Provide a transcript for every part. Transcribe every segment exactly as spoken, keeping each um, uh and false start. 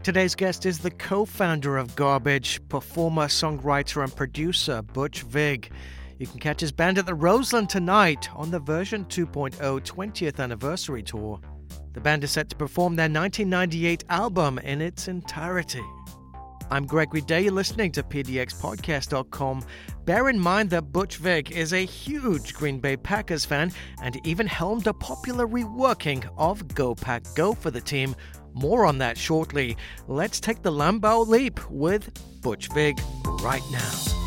Today's guest is the co-founder of Garbage, performer, songwriter, and producer Butch Vig. You can catch his band at the Roseland tonight on the Version two point oh twentieth Anniversary Tour. The band is set to perform their nineteen ninety-eight album in its entirety. I'm Gregory Day, you're listening to P D X podcast dot com. Bear in mind that Butch Vig is a huge Green Bay Packers fan and even helmed a popular reworking of Go Pack Go for the team. More on that shortly. Let's take the Lambeau leap with Butch Vig right now.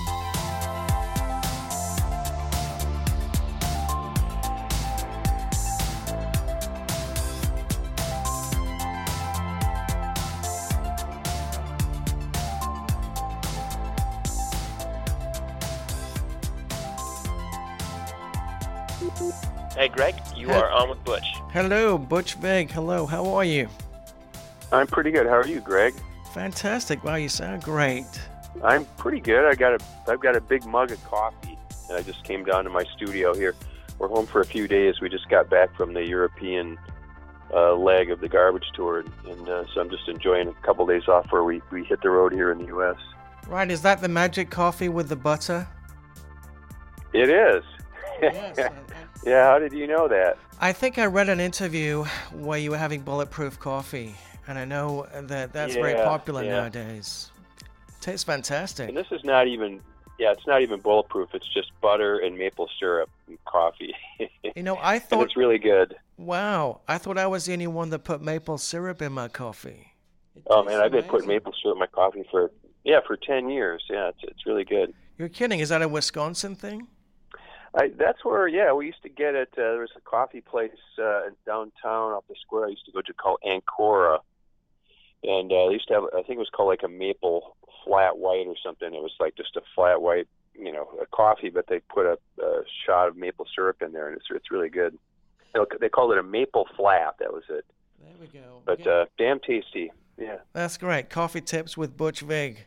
Hey, Greg, you are on with Butch. Hello, Butch Vig. Hello, how are you? I'm pretty good. How are you, Greg? Fantastic. Wow, you sound great. I'm pretty good. I got a, I've got a big mug of coffee, and I just came down to my studio here. We're home for a few days. We just got back from the European uh, leg of the Garbage Tour, and uh, so I'm just enjoying a couple days off where we, we hit the road here in the U S. Right, is that the magic coffee with the butter? It is. Yes. I, I, Yeah, how did you know that? I think I read an interview where you were having bulletproof coffee, and I know that that's yeah, very popular yeah. nowadays. Tastes fantastic. And this is not even, yeah, it's not even bulletproof. It's just butter and maple syrup and coffee. You know, I thought... And it's really good. Wow, I thought I was the only one that put maple syrup in my coffee. It Oh, man, I've been amazing. putting maple syrup in my coffee for, yeah, for ten years. Yeah, it's it's really good. You're kidding. Is that a Wisconsin thing? I, that's where, yeah, we used to get it. Uh, there was a coffee place uh, downtown off the square I used to go to called Ancora. And uh, they used to have, I think it was called like a maple flat white or something. It was like just a flat white, you know, a coffee, but they put a, a shot of maple syrup in there, and it's it's really good. They called it a maple flat. That was it. There we go. But Yeah. uh, damn tasty. Yeah. That's great. Coffee tips with Butch Vig.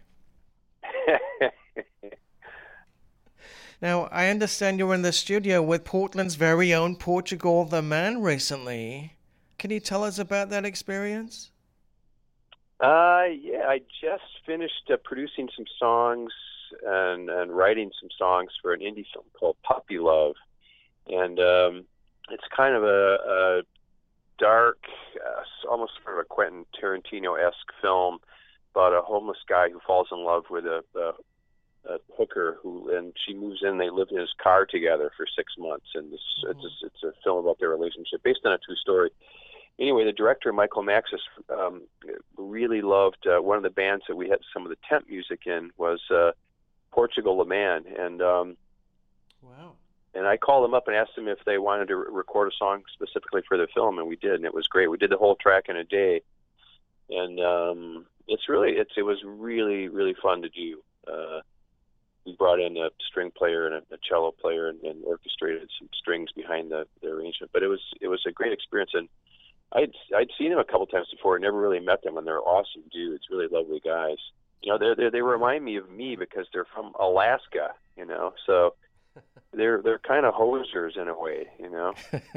Now, I understand you're in the studio with Portland's very own Portugal the Man recently. Can you tell us about that experience? Uh, yeah, I just finished uh, producing some songs and, and writing some songs for an indie film called Puppy Love. And um, it's kind of a, a dark, uh, almost sort of a Quentin Tarantino-esque film about a homeless guy who falls in love with a, a a hooker who, and she moves in. They live in his car together for six months, and this, mm-hmm. it's, it's a film about their relationship based on a true story. Anyway, the director Michael Maxis um, really loved uh, one of the bands that we had some of the temp music in was uh, Portugal the Man, and um, wow. And I called them up and asked them if they wanted to re- record a song specifically for the film, and we did, and it was great. We did the whole track in a day, and um, it's really it's it was really really fun to do. Uh, We brought in a string player and a, a cello player and, and orchestrated some strings behind the, the arrangement. But it was it was a great experience, and I'd I'd seen them a couple times before. I never really met them, and they're awesome dudes, really lovely guys. You know, they they they remind me of me because they're from Alaska. You know, so they're they're kind of hosers in a way. You know.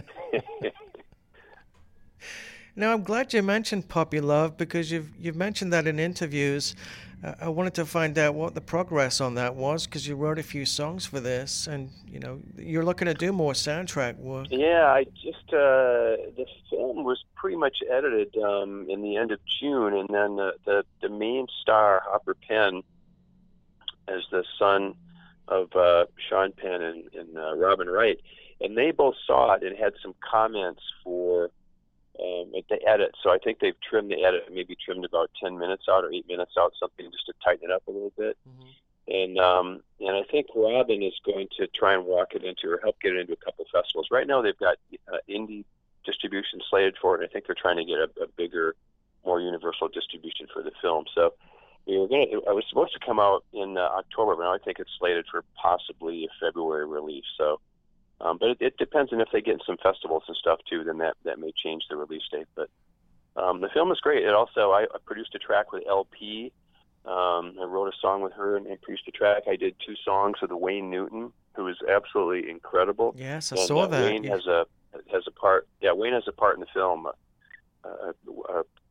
Now, I'm glad you mentioned Puppy Love because you've you've mentioned that in interviews. Uh, I wanted to find out what the progress on that was because you wrote a few songs for this, and you know you're looking to do more soundtrack work. Yeah, I just uh, the film was pretty much edited um, in the end of June, and then the the, the main star Hopper Penn, as the son of uh, Sean Penn and, and uh, Robin Wright, and they both saw it and had some comments for. Um, at the edit, so I think they've trimmed the edit, maybe trimmed about ten minutes out or eight minutes out, something just to tighten it up a little bit. Mm-hmm. And um, and I think Robin is going to try and walk it into or help get it into a couple festivals. Right now, they've got uh, indie distribution slated for it, and I think they're trying to get a, a bigger, more universal distribution for the film. So we were going to. I was supposed to come out in uh, October, but now I think it's slated for possibly a February release. So. Um, but it, it depends on if they get in some festivals and stuff too. Then that, that may change the release date. But um, the film is great. It also I, I produced a track with L P. Um, I wrote a song with her and, and produced a track. I did two songs with Wayne Newton, who is absolutely incredible. Yes, I and, saw uh, that. Wayne yeah. has a has a part. Yeah, Wayne has a part in the film. Uh, a, a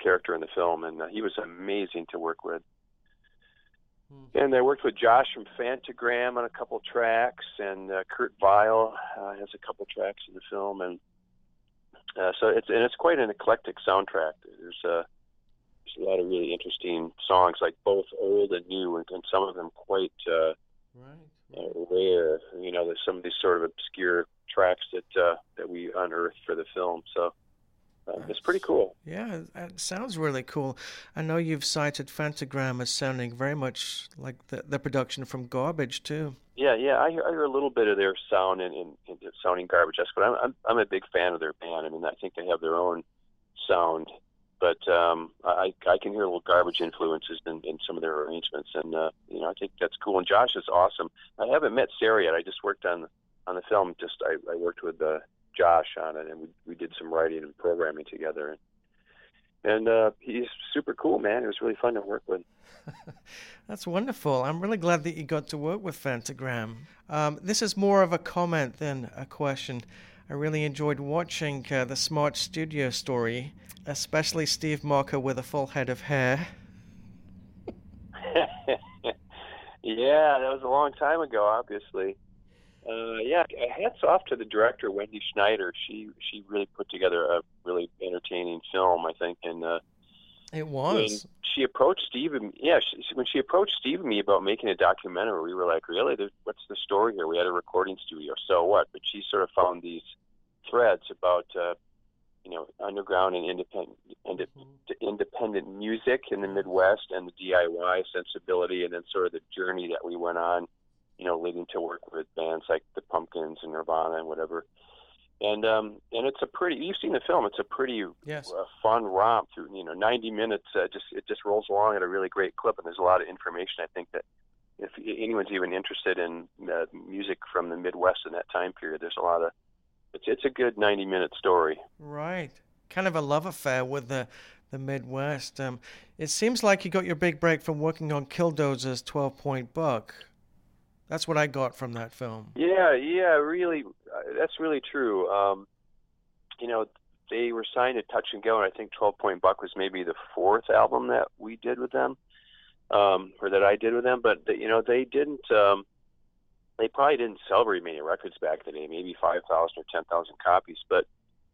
character in the film, and uh, he was amazing to work with. And I worked with Josh from Fantagram on a couple tracks, and uh, Kurt Vile uh, has a couple tracks in the film, and uh, so it's and it's quite an eclectic soundtrack. There's a there's a lot of really interesting songs, like both old and new, and, and some of them quite uh, right. uh, rare. You know, there's some of these sort of obscure tracks that uh, that we unearthed for the film. So. Uh, it's pretty cool. Yeah, it sounds really cool. I know you've cited Fantagram as sounding very much like the, the production from Garbage, too. Yeah, yeah, I hear, I hear a little bit of their sound in, in, in sounding Garbage, but I'm, I'm I'm a big fan of their band. I mean, I think they have their own sound, but um, I I can hear little Garbage influences in, in some of their arrangements, and uh, you know, I think that's cool. And Josh is awesome. I haven't met Sarah yet. I just worked on on the film. Just I, I worked with the. Uh, Josh on it, and we we did some writing and programming together, and and uh, he's super cool, man. It was really fun to work with. That's wonderful. I'm really glad that you got to work with Fantagram. Um, this is more of a comment than a question. I really enjoyed watching uh, the Smart Studio story, especially Steve Marker with a full head of hair. Yeah, that was a long time ago, obviously. Uh, yeah, hats off to the director, Wendy Schneider. She she really put together a really entertaining film, I think. And uh, it was. When she approached Steve, and, yeah, she, when she approached Steve and me about making a documentary, we were like, really? There's, what's the story here? We had a recording studio, so what? But she sort of found these threads about, uh, you know, underground and independent ind- mm-hmm. independent music in the Midwest, and the D I Y sensibility, and then sort of the journey that we went on. You know, leading to work with bands like the Pumpkins and Nirvana and whatever. And um, and it's a pretty, you've seen the film, it's a pretty yes. uh, fun romp through, you know, ninety minutes, uh, just it just rolls along at a really great clip, and there's a lot of information. I think that if anyone's even interested in uh, music from the Midwest in that time period, there's a lot of, it's it's a good ninety minute story. Right. Kind of a love affair with the, the Midwest. Um, it seems like you got your big break from working on Killdozer's twelve Point Buck. That's what I got from that film. Yeah, yeah, really, uh, that's really true. Um, you know, they were signed to Touch and Go, and I think twelve Point Buck was maybe the fourth album that we did with them, um, or that I did with them. But, the, you know, they didn't, um, they probably didn't sell very many records back then, maybe five thousand or ten thousand copies. But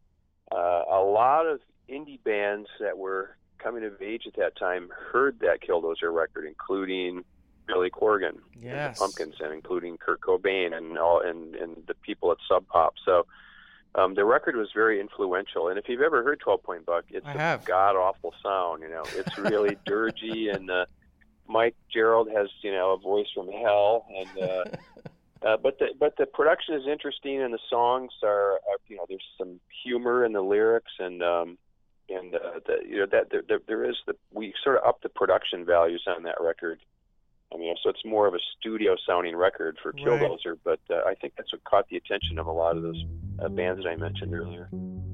uh, a lot of indie bands that were coming of age at that time heard that Killdozer record, including Billy Corgan, yes. and the Pumpkins, and including Kurt Cobain and all, and, and the people at Sub Pop. So um, the record was very influential. And if you've ever heard twelve Point Buck, it's I a have. god awful sound. You know, it's really dirgy, and uh, Mike Gerald has, you know, a voice from hell. And uh, uh, but the but the production is interesting, and the songs are, are you know, there's some humor in the lyrics, and um, and uh, the, you know, that there, there is the we sort of up the production values on that record. I mean, so it's more of a studio-sounding record for Killdozer, right. But uh, I think that's what caught the attention of a lot of those uh, bands that I mentioned earlier.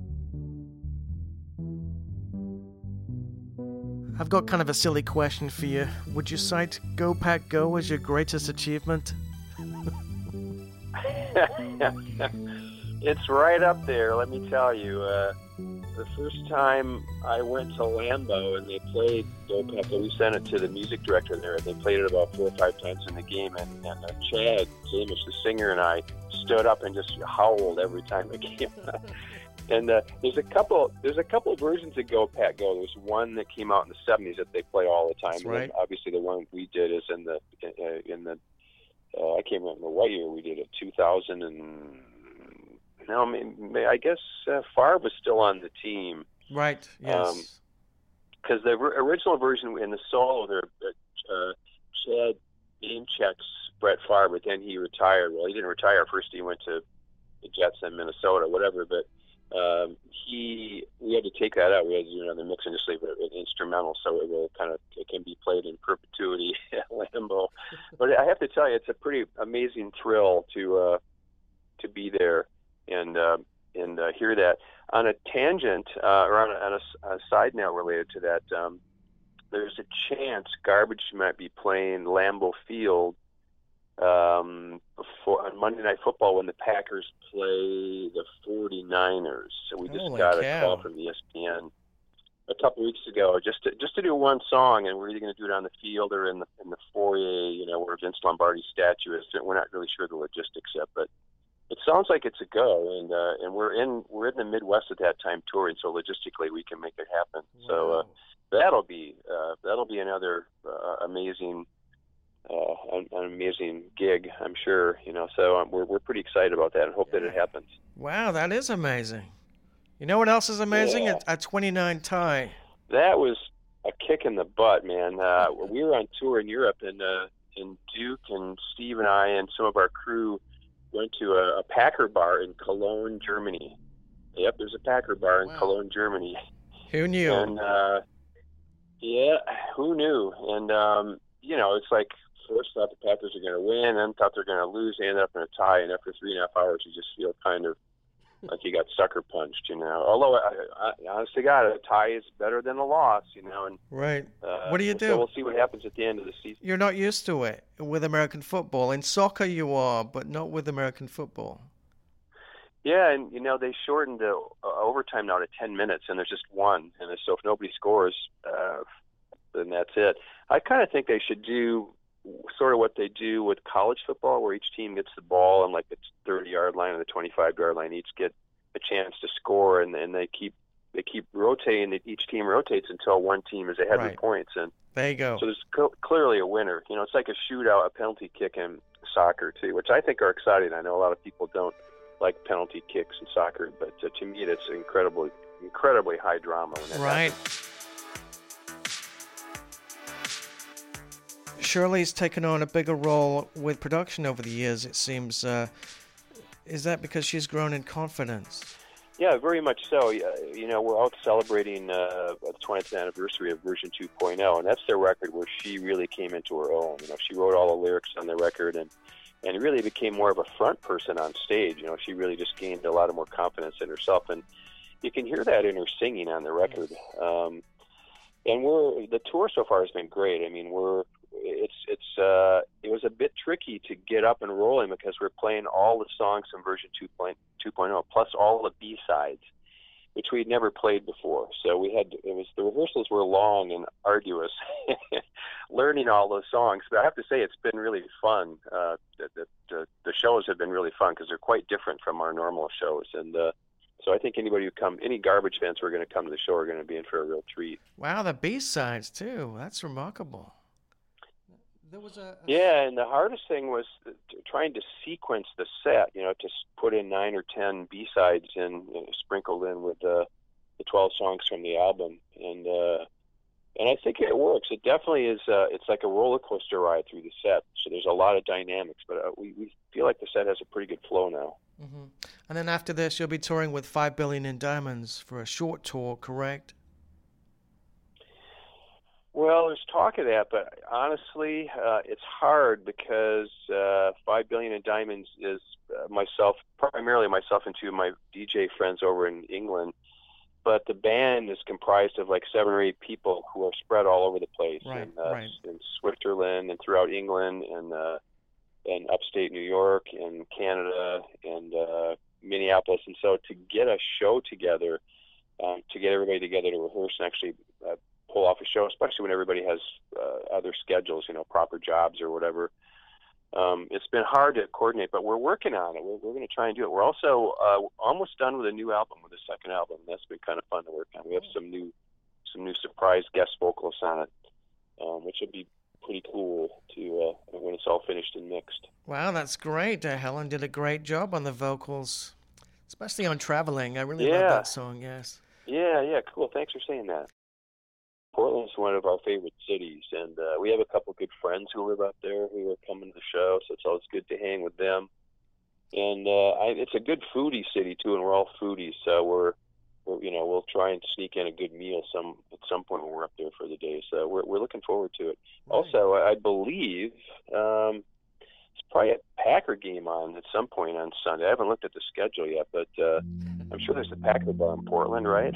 I've got kind of a silly question for you. Would you cite Go Pack Go as your greatest achievement? It's right up there, let me tell you. Uh, the first time I went to Lambeau and they played Go Pack Go, we sent it to the music director there, and they played it about four or five times in the game, and, and uh, Chad Jamish, the singer, and I stood up and just howled every time it came on. And uh, there's a couple there's a couple versions of Go Pack Go. There's one that came out in the seventies that they play all the time. That's right. And obviously the one we did is in the uh, in the uh, I can't remember what year we did it, two thousand and no, I mean, I guess uh, Favre was still on the team. Right, yes. Because um, the original version in the solo there, uh, Chad name checks Brett Favre, but then he retired. Well, he didn't retire. First he went to the Jets in Minnesota, whatever, but um, he we had to take that out. We had to do another mix and just leave it an instrumental, so it will kind of it can be played in perpetuity at Lambeau. But I have to tell you, it's a pretty amazing thrill to uh, to be there and uh, and uh, hear that. On a tangent, uh, or on, a, on a, a side note related to that, um, there's a chance Garbage might be playing Lambeau Field um, before, on Monday Night Football when the Packers play the forty-niners. So we just Holy got cow. a call from E S P N a couple weeks ago, just to just to do one song, and we're either going to do it on the field or in the in the foyer, you know, where Vince Lombardi's statue is. We're not really sure the logistics yet, but it sounds like it's a go, and uh, and we're in we're in the Midwest at that time touring, so logistically we can make it happen. Wow. So uh, that'll be uh, that'll be another uh, amazing. Uh, an, an amazing gig, I'm sure. You know, so um, we're we're pretty excited about that and hope Yeah. that it happens. Wow, that is amazing. You know what else is amazing? Yeah. A, a twenty-nine tie. That was a kick in the butt, man. Uh, we were on tour in Europe, and uh, and Duke and Steve and I and some of our crew went to a, a Packer bar in Cologne, Germany. Yep, there's a Packer bar in Wow. Cologne, Germany. Who knew? And uh, yeah, who knew? And um, you know, it's like first thought the Packers are going to win, then thought they're going to lose. They ended up in a tie, and after three and a half hours, you just feel kind of like you got sucker punched, you know. Although, I, I, honest to God, a tie is better than a loss, you know. And Right. uh, What do you so do? we'll see what happens at the end of the season. You're not used to it with American football. In soccer, you are, but not with American football. Yeah, and you know they shortened the uh, overtime now to ten minutes, and there's just one. And so if nobody scores, uh, then that's it. I kind of think they should do sort of what they do with college football, where each team gets the ball and like the thirty-yard line or the twenty-five-yard line, each get a chance to score, and then they keep they keep rotating. Each team rotates until one team is ahead Right. with points, and There you go. so there's cl- clearly a winner. You know, it's like a shootout, a penalty kick in soccer too, which I think are exciting. I know a lot of people don't like penalty kicks in soccer, but uh, to me, it's incredibly, incredibly high drama when that Right. happens. Shirley's taken on a bigger role with production over the years, it seems. Uh, is that because she's grown in confidence? Yeah, very much so. Uh, You know, we're out celebrating uh, the twentieth anniversary of version two point oh, and that's their record where she really came into her own. You know, she wrote all the lyrics on the record and, and really became more of a front person on stage. You know, she really just gained a lot of more confidence in herself, and you can hear that in her singing on the record. Um, and we're the tour so far has been great. I mean, we're it's it's uh, it was a bit tricky to get up and rolling because we're playing all the songs from version two point oh plus all the B-sides, which we'd never played before. So we had it was the rehearsals were long and arduous, learning all those songs. But I have to say it's been really fun. Uh, the, the, the the shows have been really fun because they're quite different from our normal shows, and uh, so I think anybody who come, any Garbage fans who are going to come to the show are going to be in for a real treat. Wow, the B-sides, too. That's remarkable. There was a, a... Yeah, and the hardest thing was trying to sequence the set, you know, to put in nine or ten B-sides and you know, sprinkled in with uh, the twelve songs from the album. And uh, and I think it works. It definitely is. Uh, it's like a roller coaster ride through the set. So there's a lot of dynamics, but uh, we, we feel like the set has a pretty good flow now. Mm-hmm. And then after this, you'll be touring with Five Billion in Diamonds for a short tour, correct? Well, there's talk of that, but honestly, uh, it's hard because uh, Five Billion in Diamonds is uh, myself, primarily myself and two of my D J friends over in England. But the band is comprised of like seven or eight people who are spread all over the place, Right, in, uh, right. in Switzerland and throughout England and uh, and upstate New York and Canada and uh, Minneapolis. And so to get a show together, um, to get everybody together to rehearse and actually uh, pull off a show, especially when everybody has uh, other schedules, you know, proper jobs or whatever. Um, it's been hard to coordinate, but we're working on it. We're, we're going to try and do it. We're also uh, almost done with a new album, with a second album. That's been kind of fun to work on. We have some new, some new surprise guest vocals on it, um, which would be pretty cool to uh, when it's all finished and mixed. Wow, that's great. Uh, Helen did a great job on the vocals, especially on Traveling. I really love Yeah. that song, yes. Yeah, yeah, cool. Thanks for saying that. Portland's one of our favorite cities, and uh, we have a couple good friends who live out there who are coming to the show, so it's always good to hang with them. And uh, I, it's a good foodie city too, and we're all foodies, so we're, we're, you know, we'll try and sneak in a good meal some at some point when we're up there for the day. So we're we're looking forward to it. Right. Also, I believe um, it's probably a Packer game on at some point on Sunday. I haven't looked at the schedule yet, but uh, I'm sure there's a Packer bar in Portland, right?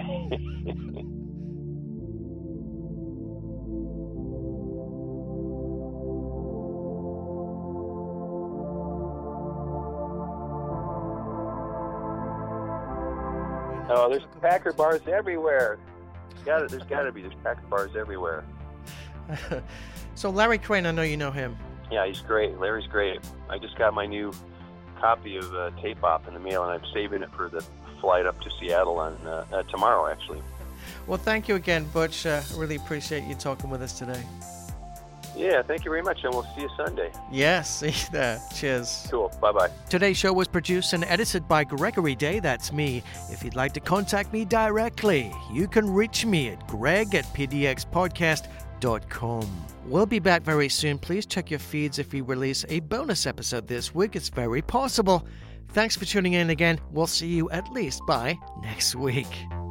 Oh, there's Packer bars everywhere. Got it. There's got to be. There's tack bars everywhere. So Larry Crane, I know you know him. Yeah, he's great. Larry's great. I just got my new copy of uh, Tape Op in the mail, and I'm saving it for the flight up to Seattle on uh, uh, tomorrow, actually. Well, thank you again, Butch. Uh, really appreciate you talking with us today. Yeah, thank you very much, and we'll see you Sunday. Yes, see you there. Cheers. Cool. Bye-bye. Today's show was produced and edited by Gregory Day. That's me. If you'd like to contact me directly, you can reach me at greg at p d x podcast dot com. We'll be back very soon. Please check your feeds if we release a bonus episode this week. It's very possible. Thanks for tuning in again. We'll see you at least by next week.